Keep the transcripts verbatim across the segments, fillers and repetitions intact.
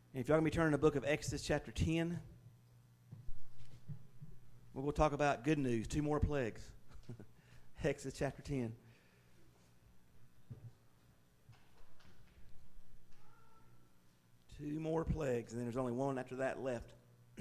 And if y'all going to be turning to the book of Exodus chapter ten, we're going to talk about good news, two more plagues. Exodus chapter ten. Two more plagues, and then there's only one after that left.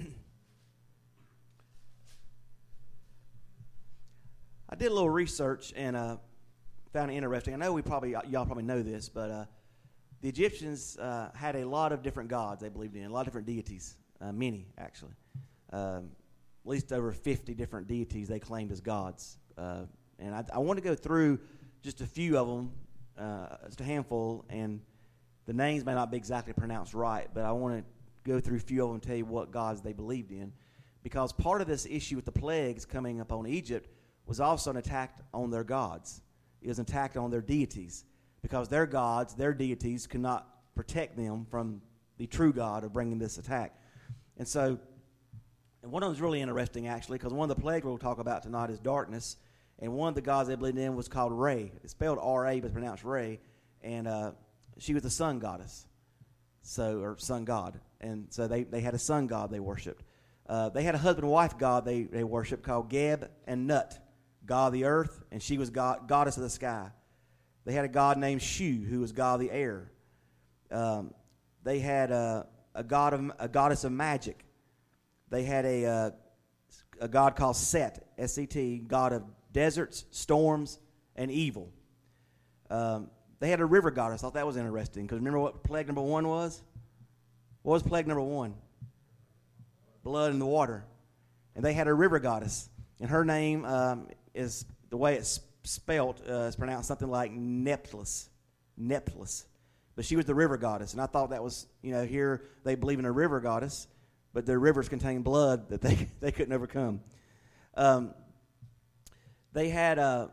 I did a little research and uh, found it interesting. I know we probably y'all probably know this, but uh, the Egyptians uh, had a lot of different gods they believed in, a lot of different deities, uh, many actually. Um, at least over fifty different deities they claimed as gods. Uh, and I, I want to go through just a few of them, uh, just a handful, and the names may not be exactly pronounced right, but I want to go through a few of them and tell you what gods they believed in. Because part of this issue with the plagues coming upon Egypt was also an attack on their gods. It was an attack on their deities. Because their gods, their deities, could not protect them from the true God of bringing this attack. And so, and one of them is really interesting, actually, because one of the plagues we'll talk about tonight is darkness. And one of the gods they believed in was called Re. It's spelled R A, but it's pronounced Re. And uh, she was the sun goddess, so or sun god. And so they, they had a sun god they worshipped. Uh, they had a husband-wife god they, they worshipped called Geb and Nut, god of the earth, and she was god, goddess of the sky. They had a god named Shu, who was god of the air. Um, they had a, a god of a goddess of magic. They had a uh, a god called Set, S E T, god of deserts, storms, and evil. Um, they had a river goddess. I thought that was interesting because remember what plague number one was? What was plague number one? Blood in the water. And they had a river goddess, and her name um, is the way it's spelt uh, is pronounced something like Nephthys, Nephthys. But she was the river goddess, and I thought that was, you know, here they believe in a river goddess, but their rivers contain blood that they they couldn't overcome. Um, they had a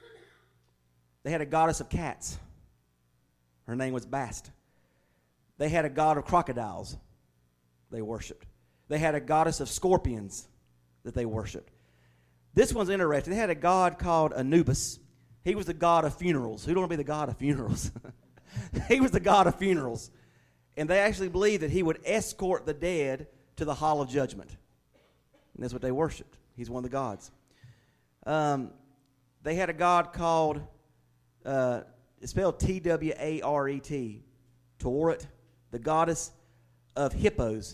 they had a goddess of cats. Her name was Bast. They had a god of crocodiles they worshipped. They had a goddess of scorpions that they worshipped. This one's interesting. They had a god called Anubis. He was the god of funerals. Who don't want to be the god of funerals? He was the god of funerals. And they actually believed that he would escort the dead to the hall of judgment. And that's what they worshipped. He's one of the gods. Um, they had a god called, uh, it's spelled T W A R E T, Taweret, the goddess of hippos,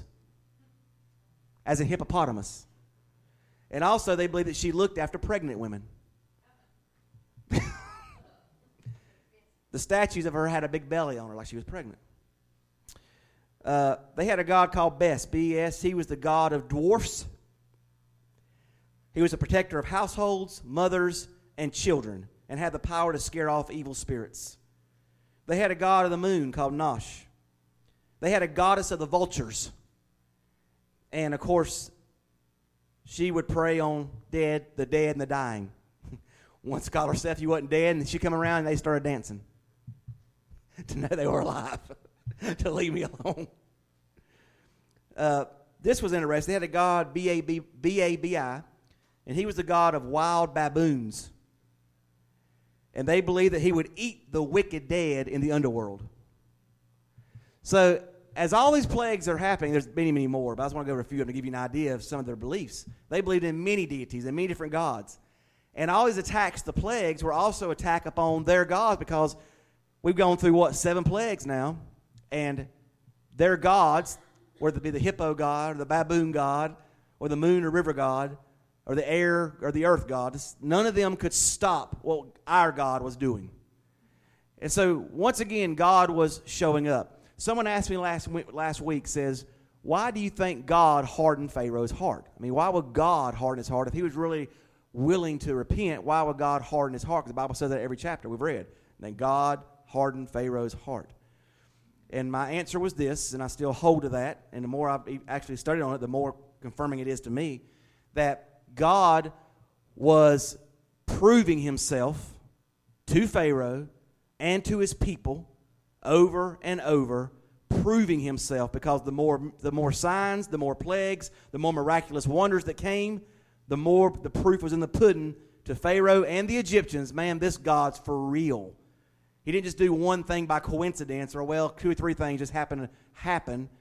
as in hippopotamus. And also they believe that she looked after pregnant women. The statues of her had a big belly on her like she was pregnant. Uh, they had a god called Bes, B E S. He was the god of dwarfs. He was a protector of households, mothers, and children, and had the power to scare off evil spirits. They had a god of the moon called Nosh. They had a goddess of the vultures. And, of course, she would prey on dead, the dead and the dying. One scholar said if you wasn't dead, and she'd come around and they started dancing to know they were alive, to leave me alone. Uh, this was interesting. They had a god, B A B B A B I, and he was the god of wild baboons. And they believed that he would eat the wicked dead in the underworld. So, as all these plagues are happening, there's many, many more, but I just want to go over a few of them to give you an idea of some of their beliefs. They believed in many deities and many different gods. And all these attacks, the plagues, were also attack upon their gods because we've gone through, what, seven plagues now, and their gods, whether it be the hippo god or the baboon god or the moon or river god or the air or the earth god, none of them could stop what our God was doing. And so, once again, God was showing up. Someone asked me last week, last week, says, why do you think God hardened Pharaoh's heart? I mean, why would God harden his heart? If he was really willing to repent, why would God harden his heart? Because the Bible says that every chapter we've read. Then God hardened Pharaoh's heart. And my answer was this, and I still hold to that, and the more I've actually studied on it, the more confirming it is to me, that God was proving himself to Pharaoh and to his people over and over, proving himself, because the more the more signs, the more plagues, the more miraculous wonders that came, the more the proof was in the pudding to Pharaoh and the Egyptians. Man, this God's for real. He didn't just do one thing by coincidence, or well, two or three things just happen to happen.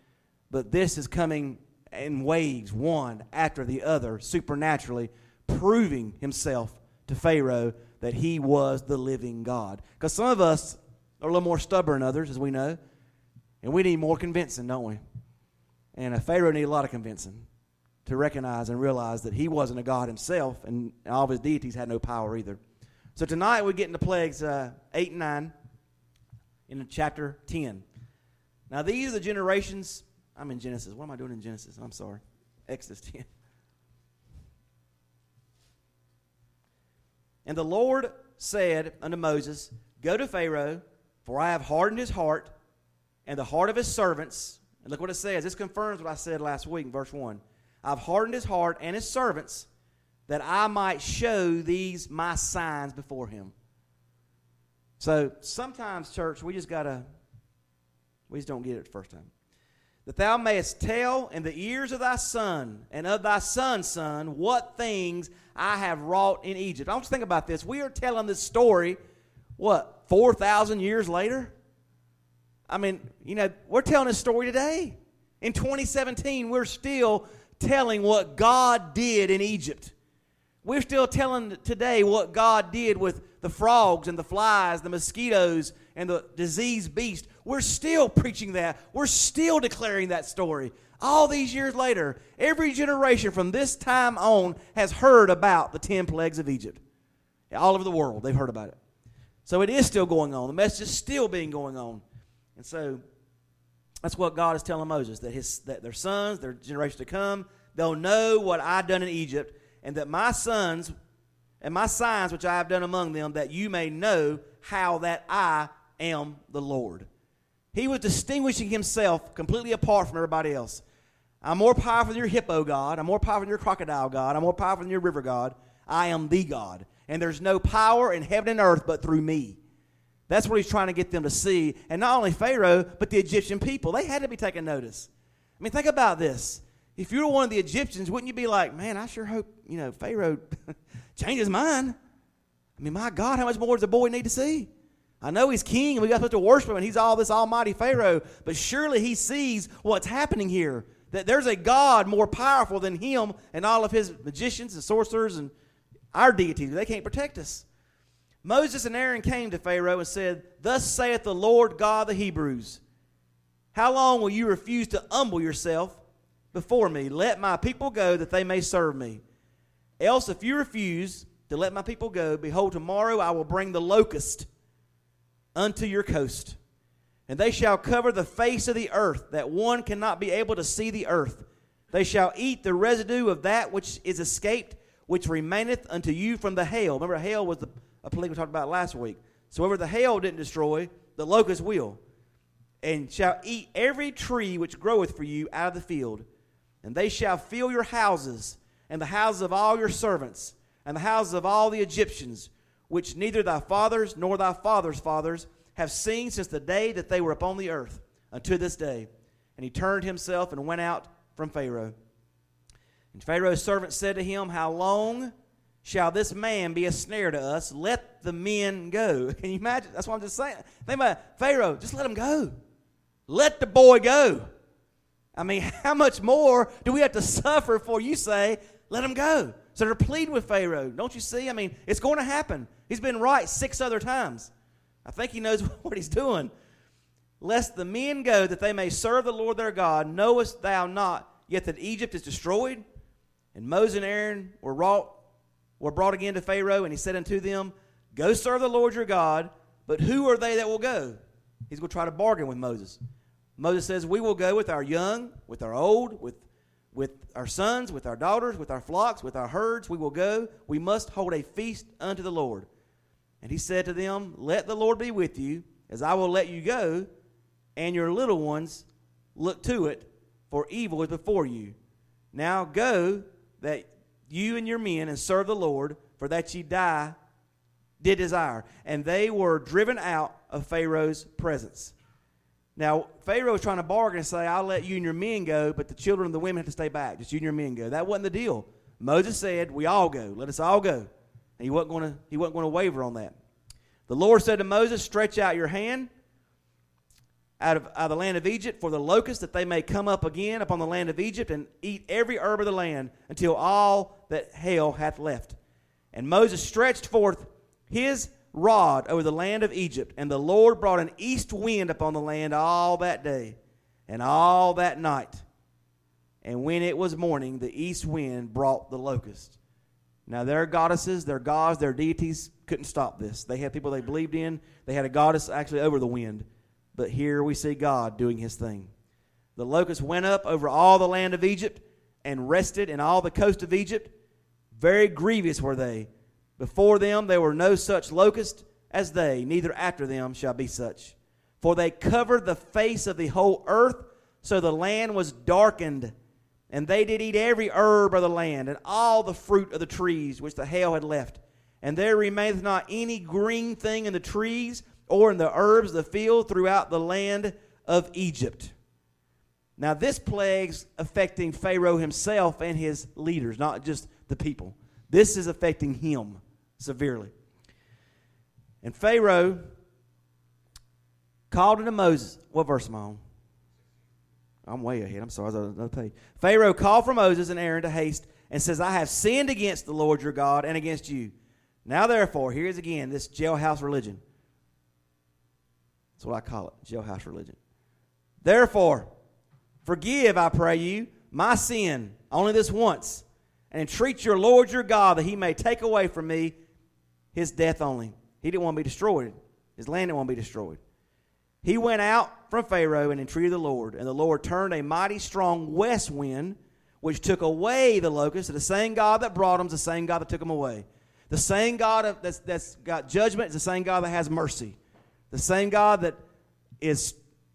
But this is coming in waves, one after the other, supernaturally, proving himself to Pharaoh that he was the living God. Because some of us are a little more stubborn than others, as we know, and we need more convincing, don't we? And uh, Pharaoh needed a lot of convincing to recognize and realize that he wasn't a God himself, and all of his deities had no power either. So tonight we get into plagues uh, eight and nine in chapter ten. Now these are the generations. I'm in Genesis. What am I doing in Genesis? I'm sorry. Exodus ten. And the Lord said unto Moses, Go to Pharaoh, for I have hardened his heart and the heart of his servants. And look what it says. This confirms what I said last week in verse one. I've hardened his heart and his servants, that I might show these my signs before him. So sometimes, church, we just got to, we just don't get it the first time. That thou mayest tell in the ears of thy son and of thy son's son what things I have wrought in Egypt. I want you to think about this. We are telling this story, what, four thousand years later? I mean, you know, we're telling this story today. In twenty seventeen, we're still telling what God did in Egypt. We're still telling today what God did with the frogs and the flies, the mosquitoes and the diseased beast. We're still preaching that. We're still declaring that story. All these years later, every generation from this time on has heard about the ten plagues of Egypt. All over the world, they've heard about it. So it is still going on. The message is still being going on. And so that's what God is telling Moses, that his that their sons, their generations to come, they'll know what I've done in Egypt, and that my sons and my signs which I have done among them, that you may know how that I am the Lord. He was distinguishing himself completely apart from everybody else. I'm more powerful than your hippo God. I'm more powerful than your crocodile God. I'm more powerful than your river God. I am the God. And there's no power in heaven and earth but through me. That's what he's trying to get them to see. And not only Pharaoh, but the Egyptian people. They had to be taking notice. I mean, think about this. If you were one of the Egyptians, wouldn't you be like, man, I sure hope, you know, Pharaoh changes his mind. I mean, my God, how much more does the boy need to see? I know he's king and we got supposed to worship him and he's all this almighty Pharaoh, but surely he sees what's happening here. That there's a God more powerful than him and all of his magicians and sorcerers and our deities. They can't protect us. Moses and Aaron came to Pharaoh and said, Thus saith the Lord God of the Hebrews, How long will you refuse to humble yourself before me? Let my people go that they may serve me. Else if you refuse to let my people go, behold, tomorrow I will bring the locust unto your coast, and they shall cover the face of the earth, that one cannot be able to see the earth. They shall eat the residue of that which is escaped, which remaineth unto you from the hail. Remember, hail was the, a plague we talked about last week. So whatever the hail didn't destroy, the locust will. And shall eat every tree which groweth for you out of the field. And they shall fill your houses, and the houses of all your servants, and the houses of all the Egyptians, which neither thy fathers nor thy fathers' fathers have seen since the day that they were upon the earth, unto this day. And he turned himself and went out from Pharaoh. And Pharaoh's servant said to him, How long shall this man be a snare to us? Let the men go. Can you imagine? That's what I'm just saying. Think about it. Pharaoh, just let him go. Let the boy go. I mean, how much more do we have to suffer for you say, let him go? So they're pleading with Pharaoh. Don't you see? I mean, it's going to happen. He's been right six other times. I think he knows what he's doing. Lest the men go, that they may serve the Lord their God. Knowest thou not yet that Egypt is destroyed? And Moses and Aaron were wrought, were brought again to Pharaoh, and he said unto them, Go serve the Lord your God, but who are they that will go? He's going to try to bargain with Moses. Moses says, We will go with our young, with our old, with with our sons, with our daughters, with our flocks, with our herds. We will go. We must hold a feast unto the Lord. And he said to them, Let the Lord be with you, as I will let you go, and your little ones look to it, for evil is before you. Now go, that you and your men, and serve the Lord, for that ye die did desire. And they were driven out of Pharaoh's presence. Now, Pharaoh was trying to bargain and say, I'll let you and your men go, but the children and the women have to stay back. Just you and your men go. That wasn't the deal. Moses said, we all go. Let us all go. And he wasn't going to, he wasn't going to waver on that. The Lord said to Moses, Stretch out your hand out of, out of the land of Egypt for the locusts, that they may come up again upon the land of Egypt and eat every herb of the land until all that hail hath left. And Moses stretched forth his rod over the land of Egypt, and the Lord brought an east wind upon the land all that day and all that night. And when it was morning, the east wind brought the locust. Now their goddesses, their gods, their deities couldn't stop this. They had people they believed in. They had a goddess actually over the wind. But here we see God doing his thing. The locusts went up over all the land of Egypt and rested in all the coast of Egypt. Very grievous were they. Before them there were no such locusts as they, neither after them shall be such. For they covered the face of the whole earth, so the land was darkened. And they did eat every herb of the land, and all the fruit of the trees which the hail had left. And there remaineth not any green thing in the trees, or in the herbs of the field throughout the land of Egypt. Now this plague's affecting Pharaoh himself and his leaders, not just the people. This is affecting him severely. And Pharaoh called unto Moses. What verse am I on? I'm way ahead. I'm sorry. I was on another page. Pharaoh called for Moses and Aaron to haste and says, I have sinned against the Lord your God and against you. Now therefore, here's again this jailhouse religion. That's what I call it, jailhouse religion. Therefore, forgive, I pray you, my sin, only this once, and entreat your Lord your God that he may take away from me his death only. He didn't want to be destroyed. His land didn't want to be destroyed. He went out from Pharaoh and entreated the Lord, and the Lord turned a mighty strong west wind, which took away the locusts. The same God that brought them is the same God that took them away. The same God of, that's, that's got judgment is the same God that has mercy. The same God that is,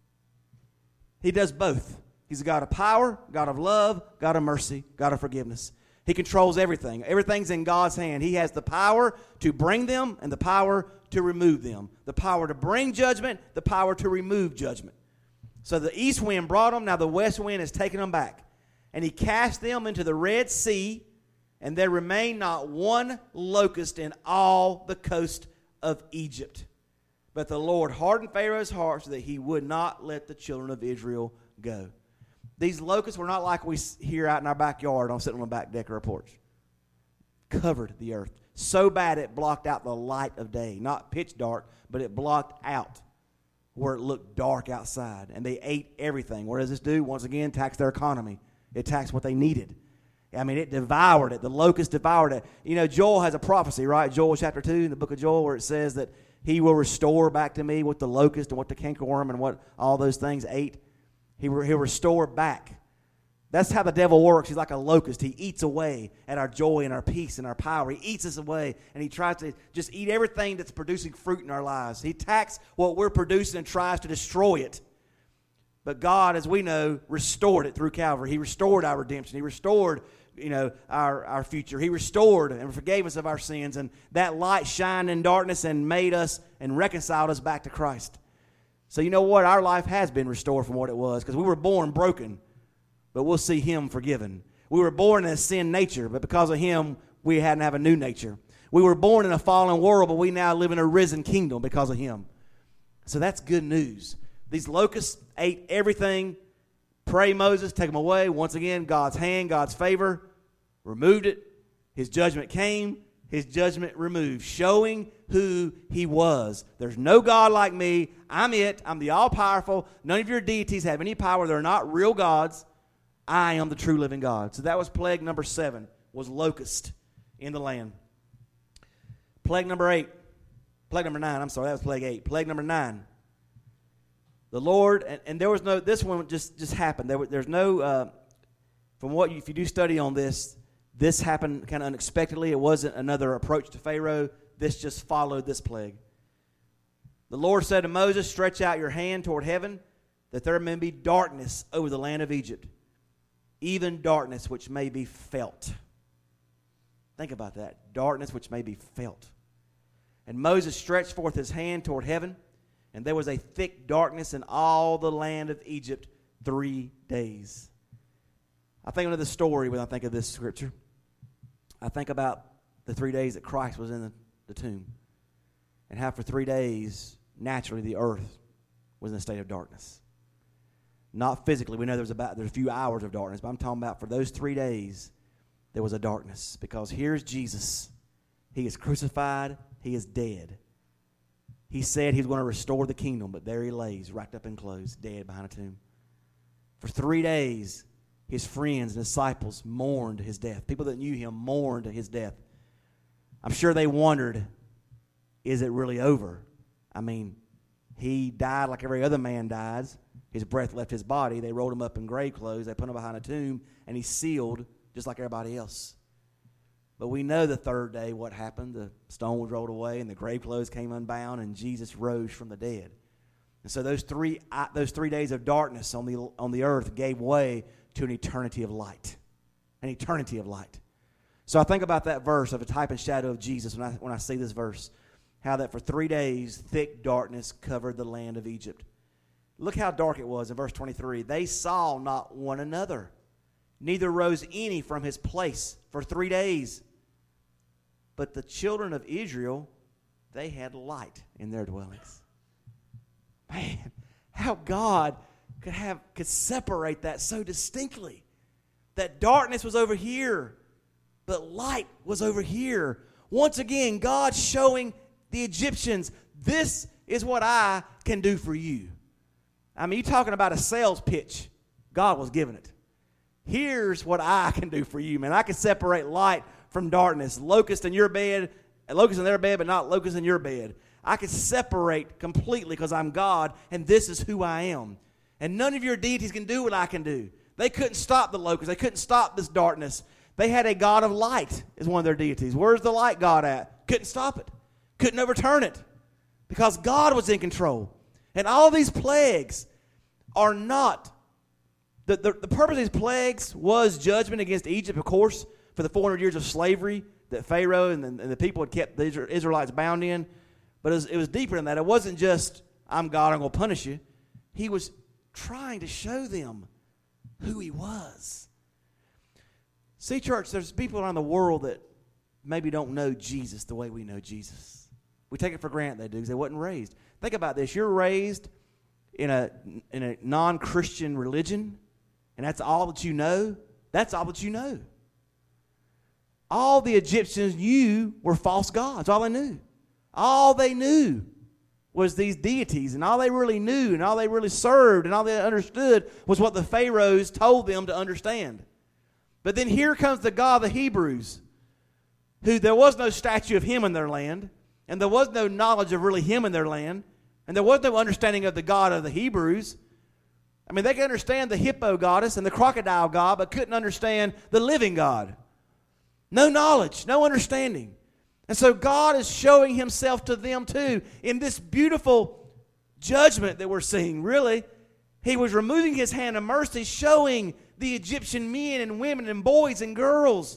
he does both. He's a God of power, God of love, God of mercy, God of forgiveness. He controls everything. Everything's in God's hand. He has the power to bring them and the power to remove them. The power to bring judgment, the power to remove judgment. So the east wind brought them. Now the west wind has taken them back. And he cast them into the Red Sea, and there remained not one locust in all the coast of Egypt. But the Lord hardened Pharaoh's heart so that he would not let the children of Israel go. These locusts were not like we hear out in our backyard on sitting on the back deck of our porch. Covered the earth. So bad it blocked out the light of day. Not pitch dark, but it blocked out where it looked dark outside. And they ate everything. What does this do? Once again, tax their economy. It taxed what they needed. I mean, it devoured it. The locust devoured it. You know, Joel has a prophecy, right? Joel chapter two in the book of Joel, where it says that he will restore back to me what the locust and what the cankerworm and what all those things ate. He will, he'll restore back. That's how the devil works. He's like a locust. He eats away at our joy and our peace and our power. He eats us away, and he tries to just eat everything that's producing fruit in our lives. He attacks what we're producing and tries to destroy it. But God, as we know, restored it through Calvary. He restored our redemption. He restored, you know, our, our future. He restored and forgave us of our sins, and that light shined in darkness and made us and reconciled us back to Christ. So you know what? Our life has been restored from what it was, because we were born broken, but we'll see him forgiven. We were born in a sin nature, but because of him, we had to have a new nature. We were born in a fallen world, but we now live in a risen kingdom because of him. So that's good news. These locusts ate everything. Pray, Moses, take them away. Once again, God's hand, God's favor, removed it. His judgment came. His judgment removed, showing who he was. There's no God like me. I'm it. I'm the all-powerful. None of your deities have any power. They're not real gods. I am the true living God. So that was plague number seven, was locust in the land. Plague number eight. Plague number nine. I'm sorry, that was plague eight. Plague number nine. The Lord, and, and there was no, this one just, just happened. There, there's no, uh, from what you, if you do study on this, this happened kind of unexpectedly. It wasn't another approach to Pharaoh. This just followed this plague. The Lord said to Moses, stretch out your hand toward heaven, that there may be darkness over the land of Egypt, even darkness which may be felt. Think about that. Darkness which may be felt. And Moses stretched forth his hand toward heaven, and there was a thick darkness in all the land of Egypt three days. I think of the story when I think of this scripture. I think about the three days that Christ was in the, the tomb, and how for three days, naturally, the earth was in a state of darkness. Not physically. We know there was about there's a few hours of darkness, but I'm talking about for those three days, there was a darkness. Because here's Jesus. He is crucified. He is dead. He said he was going to restore the kingdom, but there he lays, wrapped up in clothes, dead behind a tomb. For three days, his friends and disciples mourned his death. People that knew him mourned his death. I'm sure they wondered, is it really over? I mean, he died like every other man dies. His breath left his body. They rolled him up in grave clothes. They put him behind a tomb, and he's sealed just like everybody else. But we know the third day what happened. The stone was rolled away, and the grave clothes came unbound, and Jesus rose from the dead. And so those three uh, those three days of darkness on the on the earth gave way to an eternity of light, an eternity of light. So I think about that verse of a type and shadow of Jesus when I when I see this verse, how that for three days thick darkness covered the land of Egypt. Look how dark it was in verse twenty-three. They saw not one another, neither rose any from his place for three days. But the children of Israel, they had light in their dwellings. Man, how God could have could separate that so distinctly. That darkness was over here, but light was over here. Once again, God showing the Egyptians, this is what I can do for you. I mean, you're talking about a sales pitch. God was giving it. Here's what I can do for you, man. I can separate light from darkness. Locust in your bed, locust in their bed, but not locust in your bed. I can separate completely because I'm God, and this is who I am. And none of your deities can do what I can do. They couldn't stop the locust. They couldn't stop this darkness. They had a God of light as one of their deities. Where's the light God at? Couldn't stop it. Couldn't overturn it because God was in control. And all these plagues are not, the, the, the purpose of these plagues was judgment against Egypt, of course, for the four hundred years of slavery that Pharaoh and the, and the people had kept the Israelites bound in. But it was, it was deeper than that. It wasn't just, I'm God, I'm going to punish you. He was trying to show them who he was. See, church, there's people around the world that maybe don't know Jesus the way we know Jesus. We take it for granted they do because they wasn't raised. Think about this. You're raised in a, in a non-Christian religion, and that's all that you know. That's all that you know. All the Egyptians knew were false gods. All they knew. All they knew was these deities, and all they really knew and all they really served and all they understood was what the pharaohs told them to understand. But then here comes the God of the Hebrews, who there was no statue of him in their land, and there was no knowledge of really him in their land, and there was no understanding of the God of the Hebrews. I mean, they could understand the hippo goddess and the crocodile god, but couldn't understand the living God. No knowledge, no understanding. And so God is showing himself to them too in this beautiful judgment that we're seeing. Really, he was removing his hand of mercy, showing the Egyptian men and women and boys and girls,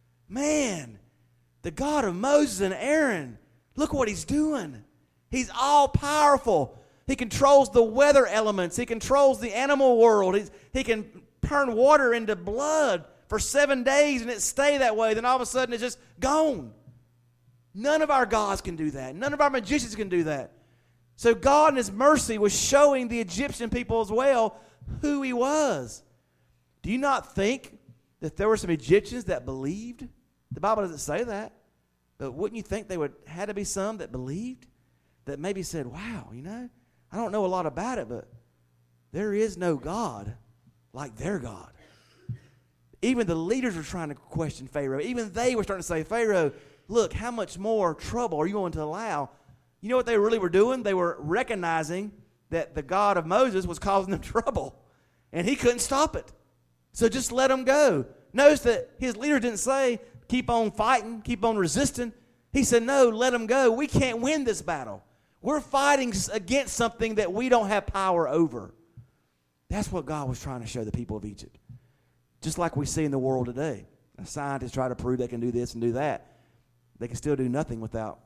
man, the God of Moses and Aaron, look what he's doing. He's all powerful. He controls the weather elements. He controls the animal world. He's, he can turn water into blood for seven days and it stay that way. Then all of a sudden it's just gone. None of our gods can do that. None of our magicians can do that. So God in his mercy was showing the Egyptian people as well who he was. Do you not think that there were some Egyptians that believed? The Bible doesn't say that. But wouldn't you think there would had to be some that believed? That maybe said, wow, you know, I don't know a lot about it, but there is no God like their God. Even the leaders were trying to question Pharaoh. Even they were starting to say, Pharaoh, look, how much more trouble are you going to allow? You know what they really were doing? They were recognizing that the God of Moses was causing them trouble, and he couldn't stop it. So just let them go. Notice that his leader didn't say, keep on fighting, keep on resisting. He said, no, let them go. We can't win this battle. We're fighting against something that we don't have power over. That's what God was trying to show the people of Egypt. Just like we see in the world today. Scientists try to prove they can do this and do that. They can still do nothing without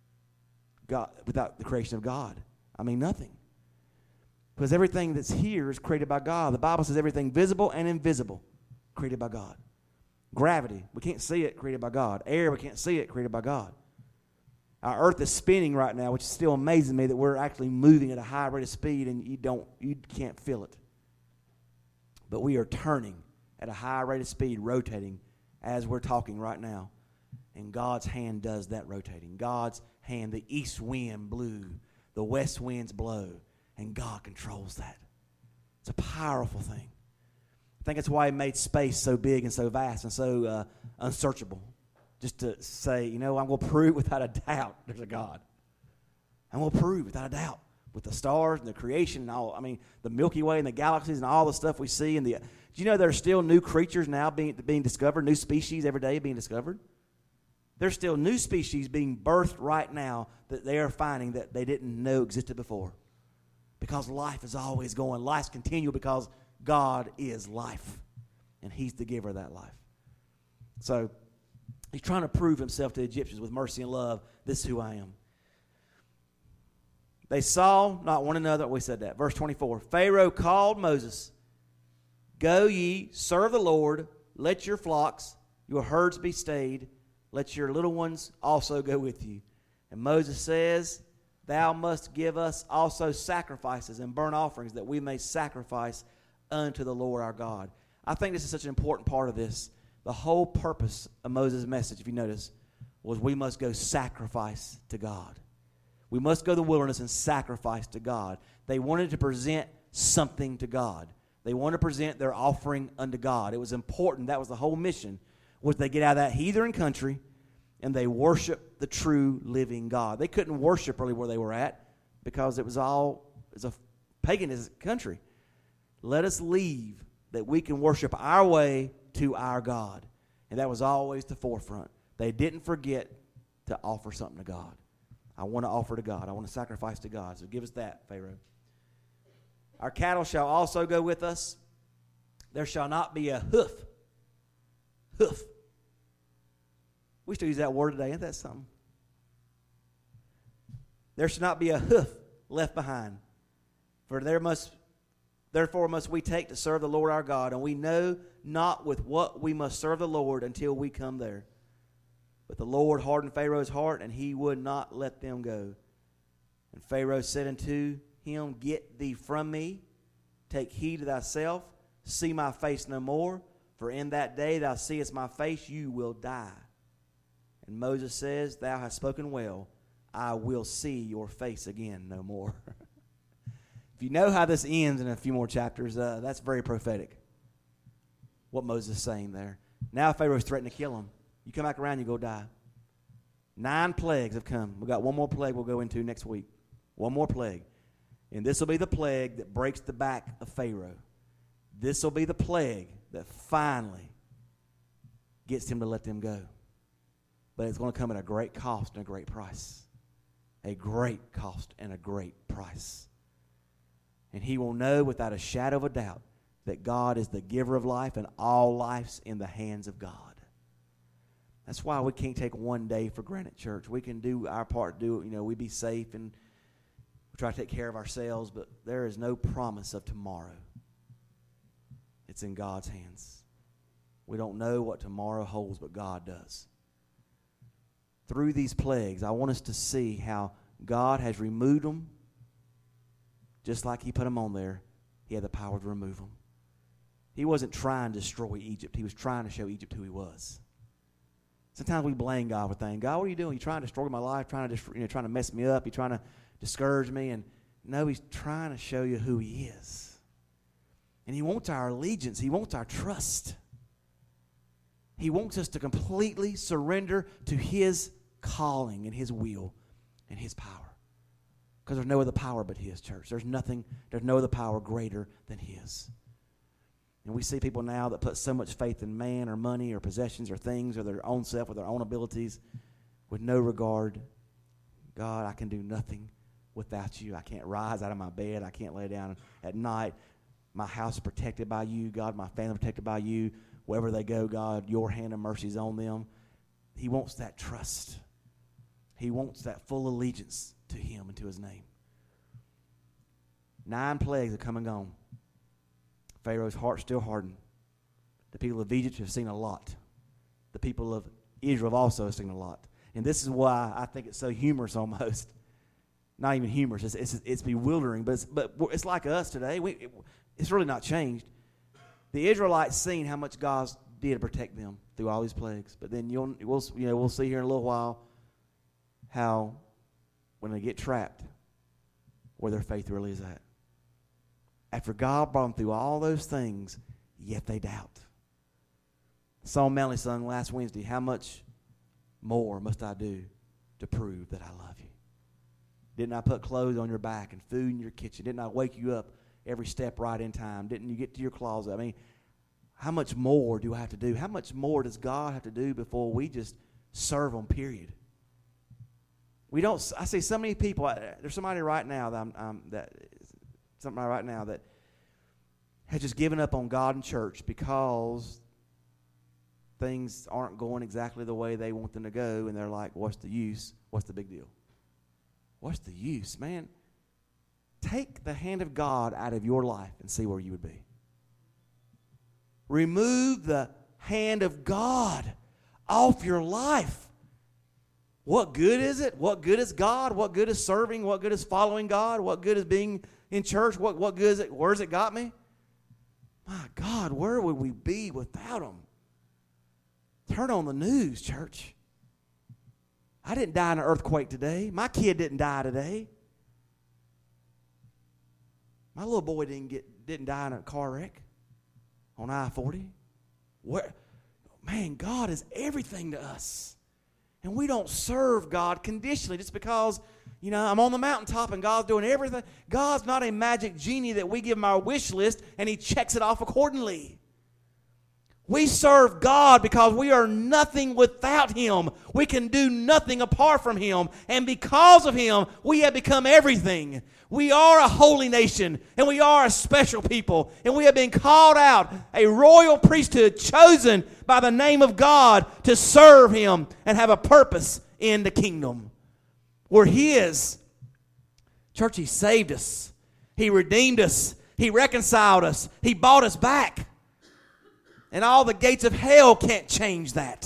God, without the creation of God. I mean, nothing. Because everything that's here is created by God. The Bible says everything visible and invisible created by God. Gravity, we can't see it, created by God. Air, we can't see it, created by God. Our earth is spinning right now, which is still amazing me that we're actually moving at a high rate of speed and you don't, you can't feel it. But we are turning at a high rate of speed, rotating as we're talking right now. And God's hand does that rotating. God's hand, the east wind blew, the west winds blow, and God controls that. It's a powerful thing. I think that's why He made space so big and so vast and so uh, unsearchable. Just to say, you know, I'm going to prove without a doubt there's a God. I'm going to prove without a doubt with the stars and the creation and all. I mean, the Milky Way and the galaxies and all the stuff we see. And the, do you know there are still new creatures now being, being discovered, new species every day being discovered? There's still new species being birthed right now that they are finding that they didn't know existed before. Because life is always going. Life's continual because God is life. And He's the giver of that life. So He's trying to prove Himself to the Egyptians with mercy and love. This is who I am. They saw not one another. We said that. Verse twenty-four. Pharaoh called Moses. Go ye, serve the Lord. Let your flocks, your herds be stayed. Let your little ones also go with you. And Moses says, Thou must give us also sacrifices and burnt offerings that we may sacrifice unto the Lord our God. I think this is such an important part of this. The whole purpose of Moses' message, if you notice, was we must go sacrifice to God. We must go to the wilderness and sacrifice to God. They wanted to present something to God. They wanted to present their offering unto God. It was important. That was the whole mission, was they get out of that heathen country and they worship the true living God. They couldn't worship really where they were at because it was all, it was a pagan country. Let us leave that we can worship our way to our God. And that was always the forefront. They didn't forget to offer something to God. I want to offer to God. I want to sacrifice to God. So give us that, Pharaoh. Our cattle shall also go with us. There shall not be a hoof. Hoof. We still use that word today. Isn't that something? There shall not be a hoof left behind. For there must Therefore must we take to serve the Lord our God, and we know not with what we must serve the Lord until we come there. But the Lord hardened Pharaoh's heart, and he would not let them go. And Pharaoh said unto him, Get thee from me, take heed to thyself, see my face no more, for in that day thou seest my face, you will die. And Moses says, Thou hast spoken well, I will see your face again no more. If you know how this ends in a few more chapters, uh, that's very prophetic. What Moses is saying there. Now Pharaoh's threatening to kill him. You come back around, you go die. Nine plagues have come. We've got one more plague we'll go into next week. One more plague. And this will be the plague that breaks the back of Pharaoh. This will be the plague that finally gets him to let them go. But it's going to come at a great cost and a great price. A great cost and a great price. And he will know without a shadow of a doubt that God is the giver of life and all life's in the hands of God. That's why we can't take one day for granted, church. We can do our part, do you know, we be safe and we try to take care of ourselves, but there is no promise of tomorrow. It's in God's hands. We don't know what tomorrow holds, but God does. Through these plagues, I want us to see how God has removed them. Just like he put them on there, he had the power to remove them. He wasn't trying to destroy Egypt. He was trying to show Egypt who he was. Sometimes we blame God for things. God, what are you doing? You trying to destroy my life? Trying to, you know, trying to mess me up? You trying to discourage me? And no, he's trying to show you who he is. And he wants our allegiance. He wants our trust. He wants us to completely surrender to his calling and his will and his power. Because there's no other power but his, church. There's nothing, there's no other power greater than his. And we see people now that put so much faith in man or money or possessions or things or their own self or their own abilities with no regard. God, I can do nothing without you. I can't rise out of my bed. I can't lay down at night. My house is protected by you. God, my family is protected by you. Wherever they go, God, your hand of mercy is on them. He wants that trust. He wants that full allegiance to him and to his name. Nine plagues have come and gone. Pharaoh's heart still hardened. The people of Egypt have seen a lot. The people of Israel have also seen a lot. And this is why I think it's so humorous almost. Not even humorous. It's, it's, it's bewildering. But it's, but it's like us today. We, it, it's really not changed. The Israelites seen how much God did to protect them through all these plagues. But then you'll, we'll, you know, we'll see here in a little while how when they get trapped, where their faith really is at. After God brought them through all those things, yet they doubt. Song Manley sung last Wednesday, how much more must I do to prove that I love you? Didn't I put clothes on your back and food in your kitchen? Didn't I wake you up every step right in time? Didn't you get to your closet? I mean, how much more do I have to do? How much more does God have to do before we just serve Him, period? We don't. I see so many people. There's somebody right now that I'm, um, that somebody right now that has just given up on God and church because things aren't going exactly the way they want them to go, and they're like, "What's the use? What's the big deal? What's the use, man?" Take the hand of God out of your life and see where you would be. Remove the hand of God off your life. What good is it? What good is God? What good is serving? What good is following God? What good is being in church? What, what good is it? Where's it got me? My God, where would we be without Him? Turn on the news, church. I didn't die in an earthquake today. My kid didn't die today. My little boy didn't get didn't die in a car wreck on I forty. Where, man, God is everything to us. And we don't serve God conditionally just because, you know, I'm on the mountaintop and God's doing everything. God's not a magic genie that we give Him our wish list and He checks it off accordingly. We serve God because we are nothing without Him. We can do nothing apart from Him. And because of Him, we have become everything. We are a holy nation, and we are a special people, and we have been called out, a royal priesthood chosen by the name of God to serve Him and have a purpose in the kingdom. We're His. Church, He saved us. He redeemed us. He reconciled us. He bought us back. And all the gates of hell can't change that.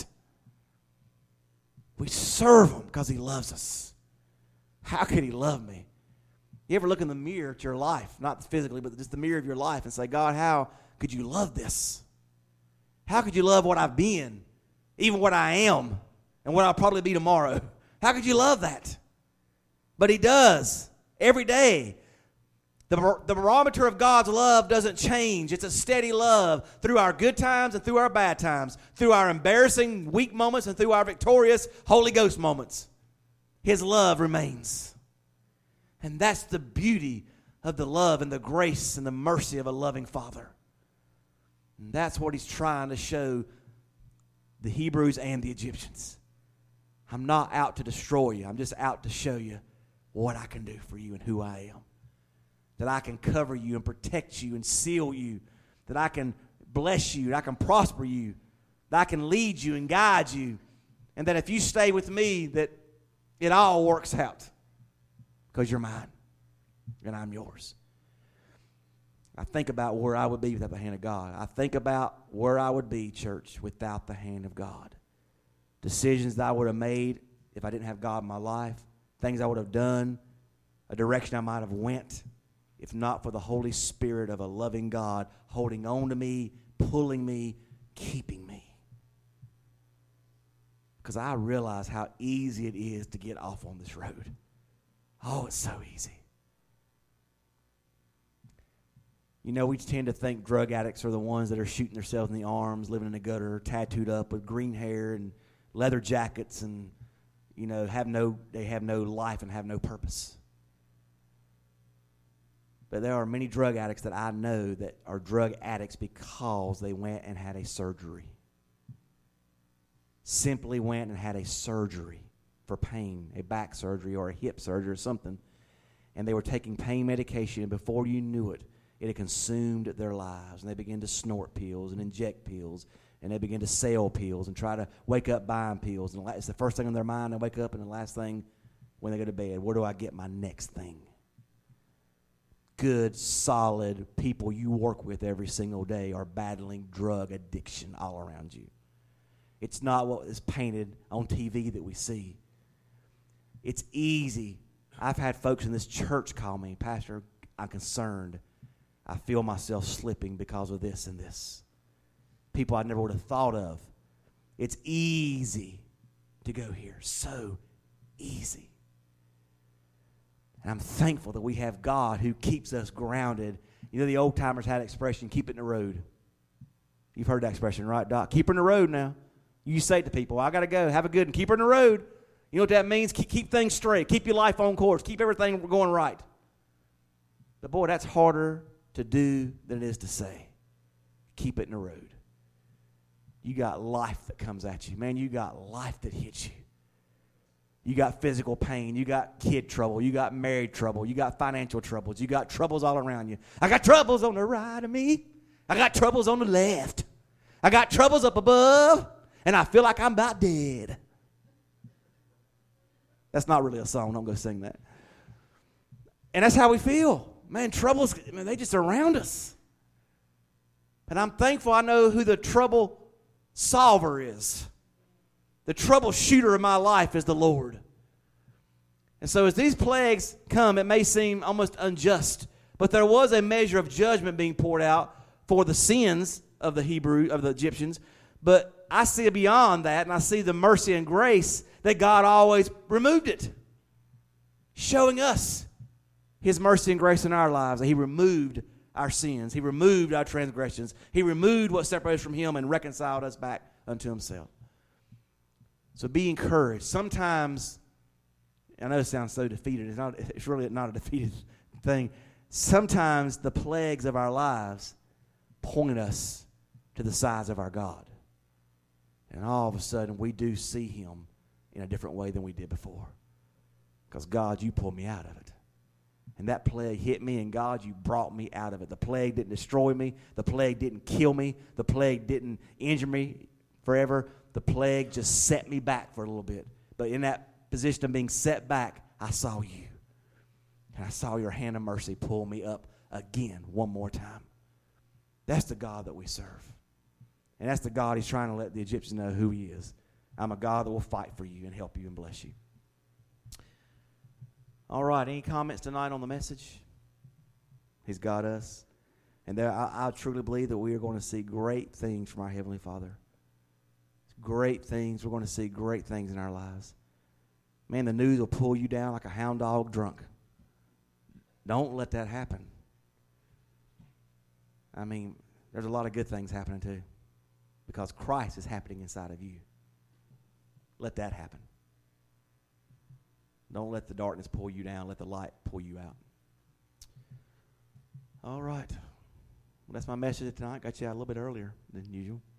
We serve Him because He loves us. How could He love me? You ever look in the mirror at your life, not physically, but just the mirror of your life, and say, God, how could you love this? How could you love what I've been, even what I am, and what I'll probably be tomorrow? How could you love that? But He does, every day. The, the barometer of God's love doesn't change. It's a steady love through our good times and through our bad times, through our embarrassing weak moments and through our victorious Holy Ghost moments. His love remains. And that's the beauty of the love and the grace and the mercy of a loving Father. And that's what He's trying to show the Hebrews and the Egyptians. I'm not out to destroy you. I'm just out to show you what I can do for you and who I am. That I can cover you and protect you and seal you. That I can bless you. That I can prosper you. That I can lead you and guide you. And that if you stay with me, that it all works out. Because you're mine. And I'm yours. I think about where I would be without the hand of God. I think about where I would be, church, without the hand of God. Decisions that I would have made if I didn't have God in my life. Things I would have done. A direction I might have went. If not for the Holy Spirit of a loving God holding on to me, pulling me, keeping me. Because I realize how easy it is to get off on this road. Oh, it's so easy. You know, we tend to think drug addicts are the ones that are shooting themselves in the arms, living in the gutter, tattooed up with green hair and leather jackets and, you know, have no they have no life and have no purpose. But there are many drug addicts that I know that are drug addicts because they went and had a surgery. Simply went and had a surgery for pain, a back surgery or a hip surgery or something. And they were taking pain medication, and before you knew it, it had consumed their lives. And they began to snort pills and inject pills, and they began to sell pills and try to wake up buying pills. And it's the first thing on their mind. They wake up, and the last thing when they go to bed, where do I get my next thing? Good, solid people you work with every single day are battling drug addiction all around you. It's not what is painted on T V that we see. It's easy. I've had folks in this church call me, Pastor, I'm concerned. I feel myself slipping because of this and this. People I never would have thought of. It's easy to go here. So easy. And I'm thankful that we have God who keeps us grounded. You know, the old timers had an expression, keep it in the road. You've heard that expression, right, Doc? Keep her in the road now. You say it to people, I got to go. Have a good one. Keep her in the road. You know what that means? Keep, keep things straight. Keep your life on course. Keep everything going right. But, boy, that's harder to do than it is to say. Keep it in the road. You got life that comes at you. Man, you got life that hits you. You got physical pain. You got kid trouble. You got married trouble. You got financial troubles. You got troubles all around you. I got troubles on the right of me. I got troubles on the left. I got troubles up above. And I feel like I'm about dead. That's not really a song. Don't go sing that. And that's how we feel. Man, troubles, man, they just around us. And I'm thankful I know who the trouble solver is. The troubleshooter of my life is the Lord. And so as these plagues come, it may seem almost unjust, but there was a measure of judgment being poured out for the sins of the Hebrew, of the Egyptians. But I see beyond that, and I see the mercy and grace that God always removed it, showing us His mercy and grace in our lives. That He removed our sins. He removed our transgressions. He removed what separated us from Him and reconciled us back unto Himself. So be encouraged. Sometimes, I know it sounds so defeated. It's not. It's really not a defeated thing. Sometimes the plagues of our lives point us to the size of our God. And all of a sudden, we do see Him in a different way than we did before. Because, God, you pulled me out of it. And that plague hit me, and God, you brought me out of it. The plague didn't destroy me. The plague didn't kill me. The plague didn't injure me forever. The plague just set me back for a little bit. But in that position of being set back, I saw you. And I saw your hand of mercy pull me up again one more time. That's the God that we serve. And that's the God He's trying to let the Egyptians know who He is. I'm a God that will fight for you and help you and bless you. All right, any comments tonight on the message? He's got us. And there, I, I truly believe that we are going to see great things from our Heavenly Father. Great things. We're going to see great things in our lives. Man, the news will pull you down like a hound dog drunk. Don't let that happen. I mean, there's a lot of good things happening too. Because Christ is happening inside of you. Let that happen. Don't let the darkness pull you down. Let the light pull you out. All right. Well, that's my message tonight. Got you out a little bit earlier than usual.